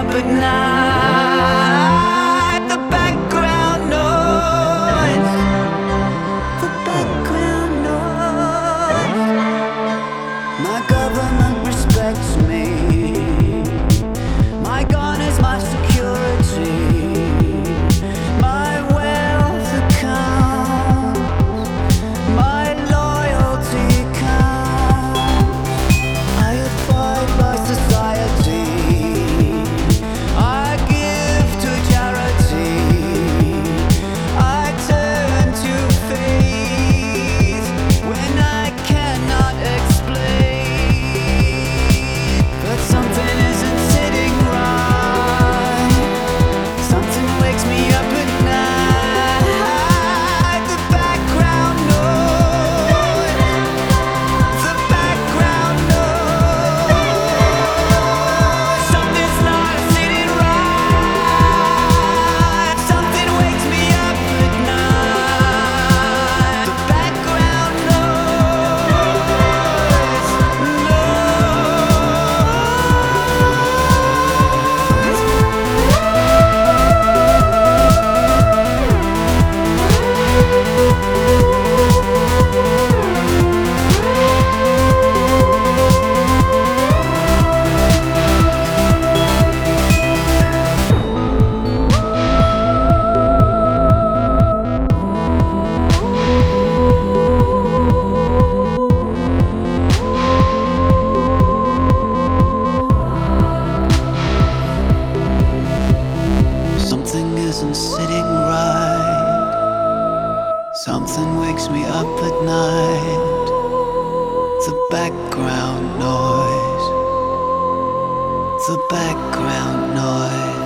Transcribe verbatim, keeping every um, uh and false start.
up at night. The background noise, the background noise. My government respects me. My gun is my security. My wealth accounts. My loyalty counts. I abide by society. I give to charity. I turn to faith when I cannot explain. But something isn't sitting right. Something wakes me up at night. The background noise, the background noise. Something's not sitting right. Something wakes me up at night. The background noise, something isn't sitting right. Something wakes me up at night. The background noise, the background noise.